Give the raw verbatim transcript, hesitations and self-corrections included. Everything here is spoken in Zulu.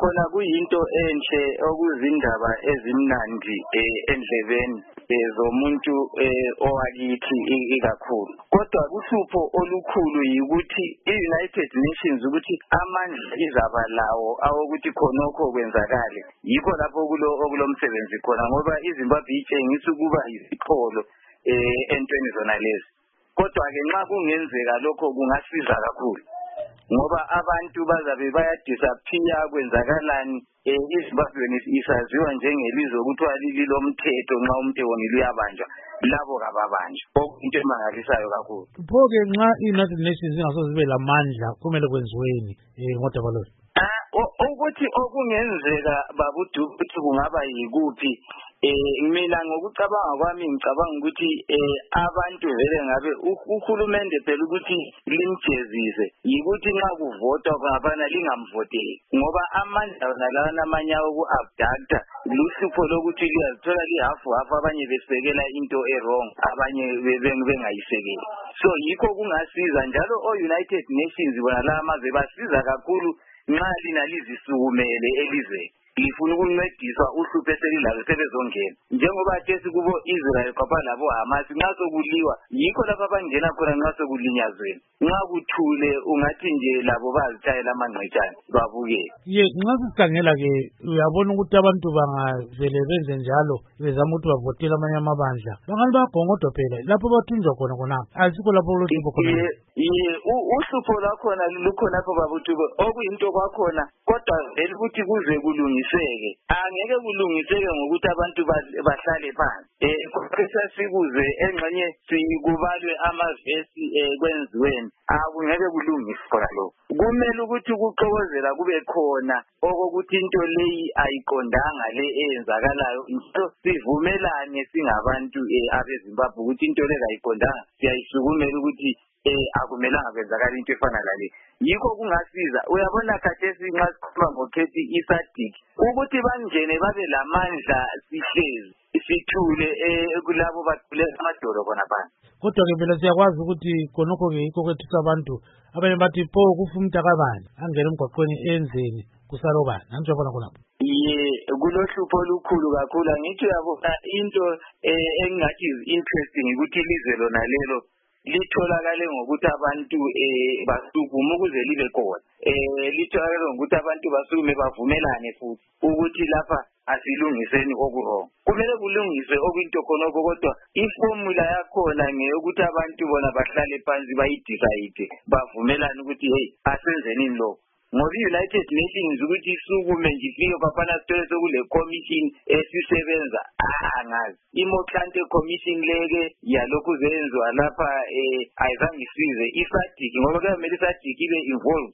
khona kuyinto enhle okuzindaba ezimnandi endlebeni zomuntu owakithi ikakhulu. Kodwa uhlupho olukhulu yikuthi i-United Nations ukuthi amandla izaba lawo awokuthi khonokho kwenzakale. Yikho lapho kulo okulomsebenzi khona ngoba iZimbabwe itshengisa ukuba yisiqholo entweni zona lezi. Kodwa ke nxa kungenzeka lokho kungasiza kakhulu. Ngoba abantu bazabe bayadisappear kwenzakalani iZimbabwe isaziwa njengelizwe okuthiwa lilomthetho nxa umuntu ewonile uyabanjwa labo kababanjwa into emangalisayo kakhulu. Pho-ke nxa i-United Nations ingasozibe lamandla kumele kwenziweni ngodaba lolu? Ukuthi okungenzeka babudu ukuthi kungaba yikuphi mina ngokucabanga kwami ngicabanga ukuthi abantu vele ngabe uhulumende phela ukuthi limjezise yikuthi nxa kuvotwa kungabana lingamvoteli ngoba amandla nalawa namanya oku-abducta luhlupho lokuthi liyazithola lihafu hafu abanye besekela into e-wrong abanye bengayisekeli. So yikho kungasiza njalo o-United Nations bona la amazwe basiza kakhulu nxa lina lizisukumele elizweni lifuna ukuncediswa uhlupho eselilalo sebezongena njengoba tesi kubo Israel kwaba labo Hamas nxa sokuliwa yikho lapha bangena khona nxa sokulinyazweni nxa kuthule ungathi nje labo bazitshayela amangqetshane babuke. Ye nxa sikhangela ke uyabona ukuthi abantu bangavele benze njalo bezama ukuthi bavotele amanye amabandla bangani bayagongodwa phela lapho bathunjwa khona khonapho asikho lapho uhlupho khona. Ye uhlupho lwakhona lukhona lapho babuthi okuyinto kwakhona kodwa vele ukuthi kuze kulungiseke angeke kulungiseke ngokuthi abantu bahlale phansi kodwa sikuze engxenye sikubalwe amavesi kwenziweni akungeke kulungiswe khona lokho. Kumele ukuthi ukuxokozela kube khona okokuthi into leyi ayiqondanga le eyenzakalayo into sivumelane singabantu abeZimbabwe ukuthi into le ayiqondanga siyayisukumela ukuthi akumelanga kwenzakala into efana lale. Yikho kungasiza uyabona khathesi nxa sikhuluma ngokhethi iSADC ukuthi bangene babe lamandla sihlezi sithule kulabo bathule amadolo khona phansi. Kodwa ke phela siyakwazi ukuthi khonokho ke yikho kwethisa abantu abanye bathi pho kufa umntakabani angena emgwaqweni enzeni kusalobani nanjalo khonapho. Ye kulohlupho olukhulu kakhulu angithi uyabona into engathi is interesting ukuthi ilizwe lona lelo litholakale ngokuthi abantu basukuma ukuze libe khona litholakale ngokuthi abantu basukume bavumelane futhi ukuthi lapha asilungiseni okuwrong. Kumele kulungiswe okuyinto khonokho kodwa iformula yakhona ngeyokuthi abantu bona bahlale phansi bayidecide bavumelane ukuthi hey asenzeni lo ngoba i-United Nations ukuthi isukume nje ifike bafana sithole sokule commission esisebenza angazi imohlante commission leke yalokhu zenziwa lapha ayizange isize iSADC ngoba kuyamele iSADC ibe involved